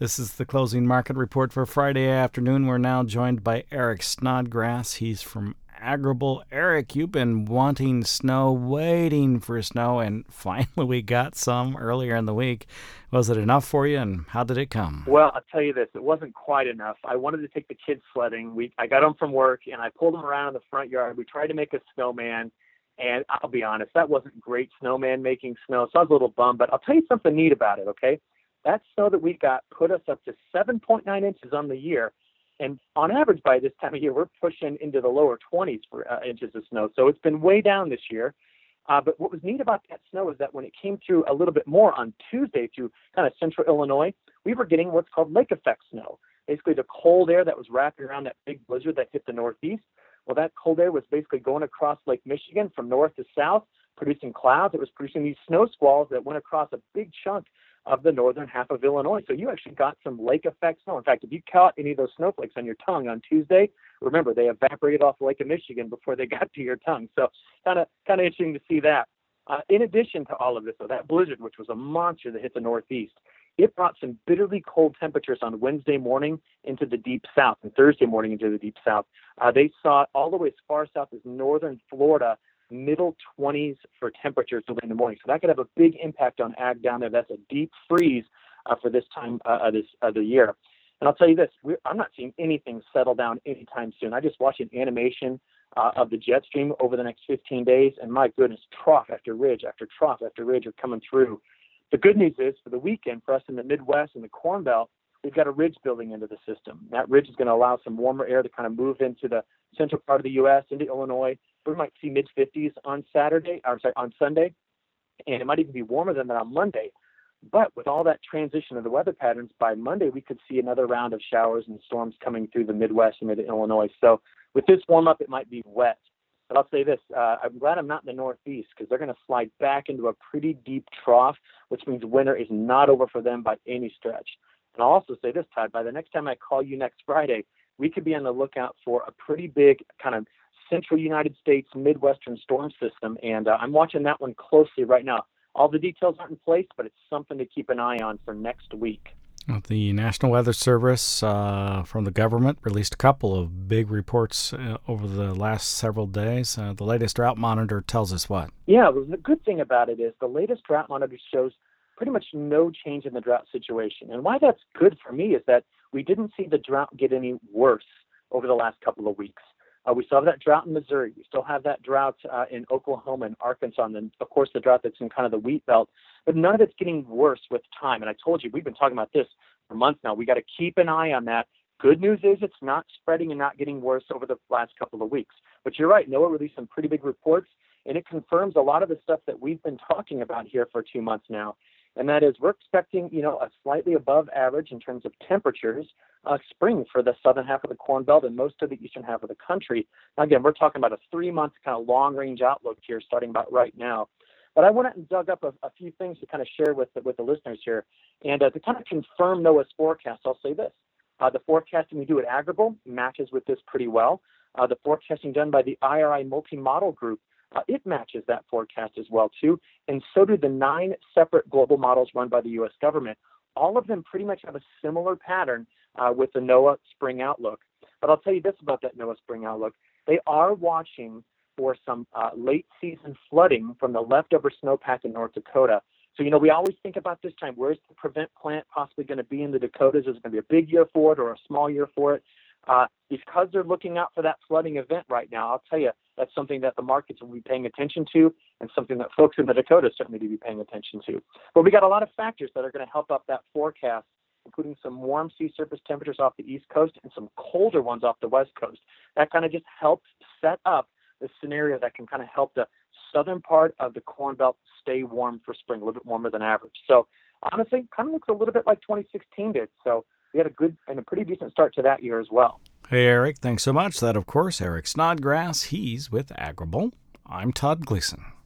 This is the closing market report for Friday afternoon. We're now joined by Eric Snodgrass. He's from Agrible. Eric, you've been wanting snow, waiting for snow, and finally we got some earlier in the week. Was it enough for you, and how did it come? Well, I'll tell you this, it wasn't quite enough. I wanted to take the kids sledding. I got home from work, and I pulled them around in the front yard. We tried to make a snowman, and I'll be honest, that wasn't great snowman making snow, so I was a little bummed. But I'll tell you something neat about it, okay? That snow that we got put us up to 7.9 inches on the year. And on average, by this time of year, we're pushing into the lower 20s for inches of snow. So it's been way down this year. But what was neat about that snow is that when it came through a little bit more on Tuesday through kind of central Illinois, we were getting what's called lake effect snow. Basically, the cold air that was wrapping around that big blizzard that hit the Northeast. Well, that cold air was basically going across Lake Michigan from north to south, producing clouds. It was producing these snow squalls that went across a big chunk of the northern half of Illinois. So you actually got some lake effect snow. In fact, if you caught any of those snowflakes on your tongue on Tuesday, remember they evaporated off the Lake of Michigan before they got to your tongue. So kind of interesting to see that. In addition to all of this, though, that blizzard, which was a monster that hit the Northeast, it brought some bitterly cold temperatures on Wednesday morning into the deep south and Thursday morning into the deep south. They saw all the way as far south as northern Florida, middle 20s for temperatures early in the morning. So that could have a big impact on ag down there. That's a deep freeze for this time of the year. And I'll tell you this, I'm not seeing anything settle down anytime soon. I just watched an animation of the jet stream over the next 15 days, and my goodness, trough after ridge after trough after ridge are coming through. The good news is for the weekend, for us in the Midwest and the Corn Belt, we've got a ridge building into the system. That ridge is going to allow some warmer air to kind of move into the central part of the U.S., into Illinois. We might see mid-50s on Sunday, and it might even be warmer than that on Monday. But with all that transition of the weather patterns, by Monday we could see another round of showers and storms coming through the Midwest and into Illinois. So with this warm-up, it might be wet. But I'll say this, I'm glad I'm not in the Northeast because they're going to slide back into a pretty deep trough, which means winter is not over for them by any stretch. And I'll also say this, Todd, by the next time I call you next Friday, we could be on the lookout for a pretty big kind of central United States Midwestern storm system, and I'm watching that one closely right now. All the details aren't in place, but it's something to keep an eye on for next week. The National Weather Service from the government released a couple of big reports over the last several days. The latest drought monitor tells us what? Yeah, well, the good thing about it is the latest drought monitor shows pretty much no change in the drought situation. And why that's good for me is that we didn't see the drought get any worse over the last couple of weeks. We still have that drought in Missouri. We still have that drought in Oklahoma and Arkansas, and then, of course, the drought that's in kind of the wheat belt. But none of it's getting worse with time. And I told you, we've been talking about this for months now. We got to keep an eye on that. Good news is it's not spreading and not getting worse over the last couple of weeks. But you're right, NOAA released some pretty big reports, and it confirms a lot of the stuff that we've been talking about here for 2 months now. And that is we're expecting, a slightly above average in terms of temperatures spring for the southern half of the Corn Belt and most of the eastern half of the country. Now, again, we're talking about a 3-month kind of long-range outlook here starting about right now. But I went and dug up a few things to kind of share with the listeners here. And to kind of confirm NOAA's forecast, I'll say this. The forecasting we do at Agrible matches with this pretty well. The forecasting done by the IRI Multi-Model Group, it matches that forecast as well, too. And so do the 9 separate global models run by the U.S. government. All of them pretty much have a similar pattern with the NOAA spring outlook. But I'll tell you this about that NOAA spring outlook. They are watching for some late season flooding from the leftover snowpack in North Dakota. So, we always think about this time, where's the prevent plant possibly going to be in the Dakotas? Is it going to be a big year for it or a small year for it? Because they're looking out for that flooding event right now, I'll tell you, that's something that the markets will be paying attention to and something that folks in the Dakotas certainly need to be paying attention to. But we got a lot of factors that are going to help up that forecast, including some warm sea surface temperatures off the East Coast and some colder ones off the West Coast. That kind of just helps set up the scenario that can kind of help the southern part of the Corn Belt stay warm for spring, a little bit warmer than average. So honestly, kind of looks a little bit like 2016 did. So we had a good and a pretty decent start to that year as well. Hey, Eric, thanks so much. That, of course, Eric Snodgrass. He's with Agrible. I'm Todd Gleason.